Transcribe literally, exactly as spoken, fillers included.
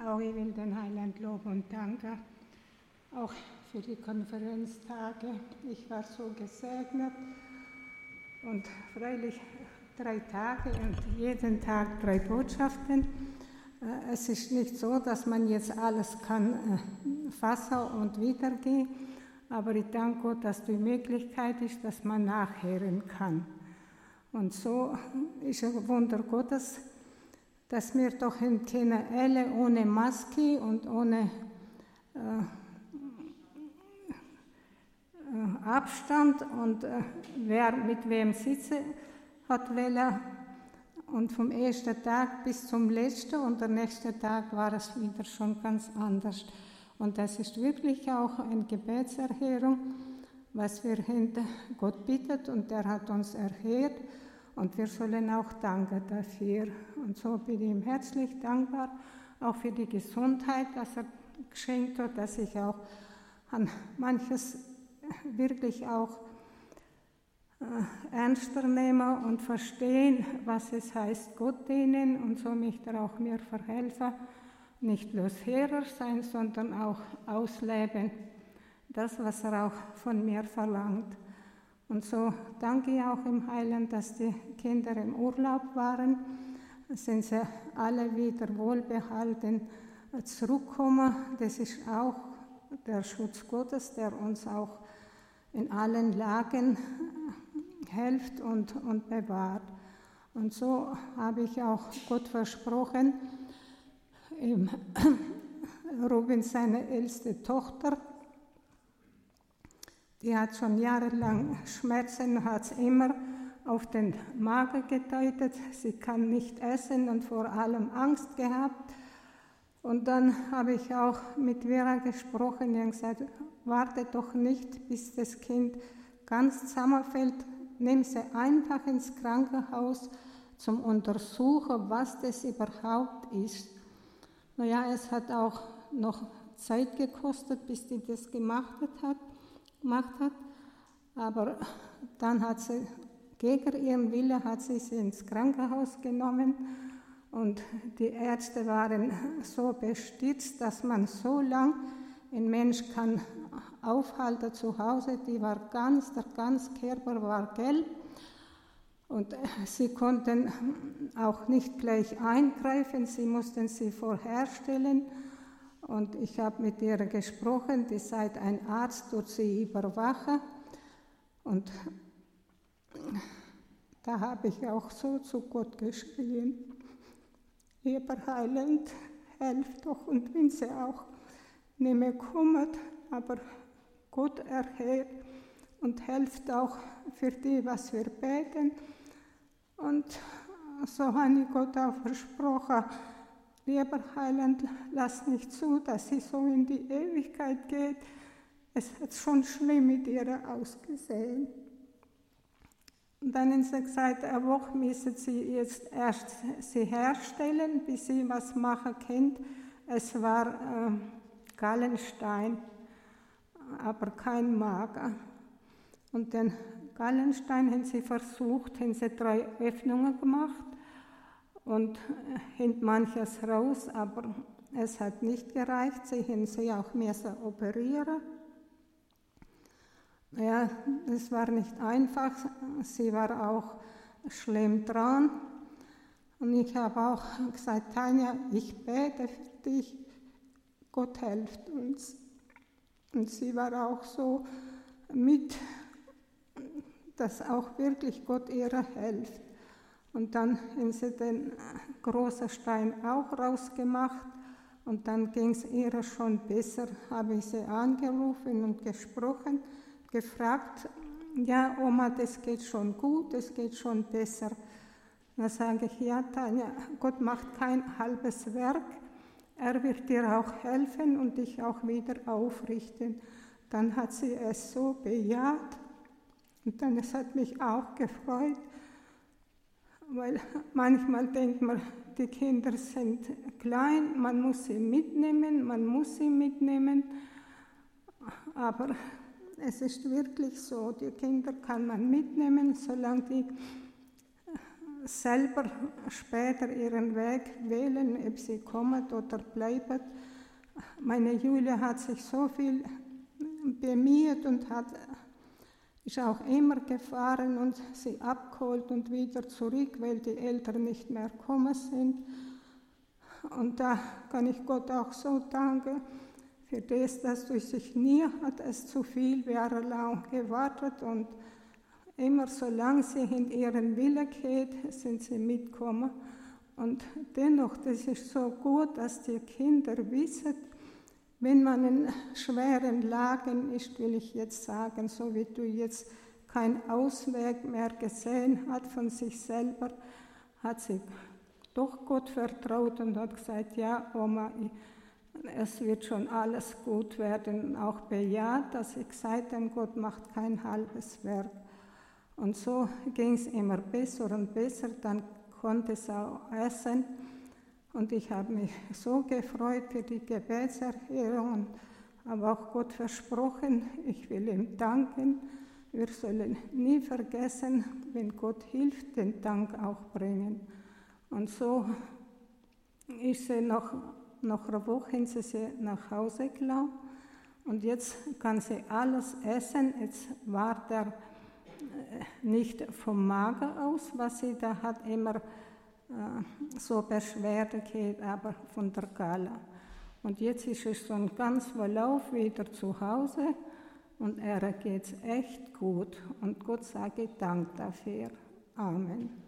Auch ich will den Heiland loben und danken, auch für die Konferenztage. Ich war so gesegnet und freilich drei Tage und jeden Tag drei Botschaften. Es ist nicht so, dass man jetzt alles kann fassen und wiedergehen, aber ich danke Gott, dass die Möglichkeit ist, dass man nachhören kann. Und so ist ein Wunder Gottes, dass wir doch in keine alle ohne Maske und ohne äh, äh, Abstand und äh, wer mit wem sitze hat wollen. Und vom ersten Tag bis zum letzten und der nächste Tag war es wieder schon ganz anders. Und das ist wirklich auch eine Gebetserhörung, was wir hinter Gott bittet und er hat uns erhört und wir sollen auch danken dafür. Und so bin ich ihm herzlich dankbar, auch für die Gesundheit, dass er geschenkt hat, dass ich auch an manches wirklich auch ernster nehmen und verstehen, was es heißt, Gott dienen und so möchte er auch mir verhelfen, nicht bloß Hörer sein, sondern auch ausleben, das, was er auch von mir verlangt. Und so danke ich auch im Heiland, dass die Kinder im Urlaub waren, sind sie alle wieder wohlbehalten zurückkommen. Das ist auch der Schutz Gottes, der uns auch in allen Lagen hilft und, und bewahrt. Und so habe ich auch Gott versprochen, im Robin, seine älteste Tochter, die hat schon jahrelang Schmerzen, hat es immer auf den Magen gedeutet, sie kann nicht essen und vor allem Angst gehabt. Und dann habe ich auch mit Vera gesprochen und gesagt, warte doch nicht, bis das Kind ganz zusammenfällt, nimm sie einfach ins Krankenhaus zum Untersuchen, was das überhaupt ist. Naja, es hat auch noch Zeit gekostet, bis die das gemacht hat, gemacht hat. Aber dann hat sie, gegen ihren Willen, hat sie sie ins Krankenhaus genommen. Und die Ärzte waren so bestürzt, dass man so lang ein Mensch kann aufhalten zu Hause. Die war ganz, der ganze Körper war gelb. Und sie konnten auch nicht gleich eingreifen, sie mussten sie vorherstellen. Und ich habe mit ihr gesprochen, die seit ein Arzt tut sie überwachen. Und da habe ich auch so zu Gott geschrien, lieber Heiland, helf doch, und wenn sie auch nicht mehr kümmert, aber Gott erhört und hilft auch für die, was wir beten. Und so habe ich Gott auch versprochen, lieber Heiland, lass nicht zu, dass sie so in die Ewigkeit geht. Es hat schon schlimm mit ihr ausgesehen. Und dann haben sie gesagt, eine Woche müssen sie jetzt erst sie herstellen, bis sie was machen können. Es war äh, Gallenstein, aber kein Magen. Und den Gallenstein haben sie versucht, haben sie drei Öffnungen gemacht und haben manches raus, aber es hat nicht gereicht. Sie haben sie auch müssen operieren. Ja, das war nicht einfach. Sie war auch schlimm dran. Und ich habe auch gesagt, Tanja, ich bete für dich, Gott hilft uns. Und sie war auch so mit, dass auch wirklich Gott ihr hilft. Und dann haben sie den großen Stein auch rausgemacht und dann ging es ihr schon besser. Habe ich sie angerufen und gesprochen, gefragt, ja Oma, das geht schon gut, das geht schon besser. Dann sage ich, ja Tanja, Gott macht kein halbes Werk, er wird dir auch helfen und dich auch wieder aufrichten. Dann hat sie es so bejaht und dann es hat mich auch gefreut, weil manchmal denkt man, die Kinder sind klein, man muss sie mitnehmen, man muss sie mitnehmen, aber es ist wirklich so, die Kinder kann man mitnehmen, solange die selber später ihren Weg wählen, ob sie kommt oder bleibt. Meine Julia hat sich so viel bemüht und hat, ist auch immer gefahren und sie abgeholt und wieder zurück, weil die Eltern nicht mehr gekommen sind. Und da kann ich Gott auch so danken für das, dass durch sich nie hat es zu viel Jahre lang gewartet und immer solange sie in ihren Wille geht, sind sie mitgekommen. Und dennoch, das ist so gut, dass die Kinder wissen, wenn man in schweren Lagen ist, will ich jetzt sagen, so wie du jetzt keinen Ausweg mehr gesehen hat von sich selber, hat sie doch Gott vertraut und hat gesagt, ja Oma, es wird schon alles gut werden. Auch bejaht, dass ich gesagt habe, Gott macht kein halbes Werk. Und so ging es immer besser und besser, dann konnte es auch essen. Und ich habe mich so gefreut für die Gebetserhörung und habe auch Gott versprochen, ich will ihm danken. Wir sollen nie vergessen, wenn Gott hilft, den Dank auch bringen. Und so ist sie nach, nach einer Woche ist sie nach Hause gelaufen und jetzt kann sie alles essen. Jetzt war der nicht vom Magen aus, was sie da hat, immer äh, so Beschwerde geht, aber von der Gala. Und jetzt ist es so ein ganz Verlauf wieder zu Hause und er geht es echt gut. Und Gott sage Dank dafür. Amen.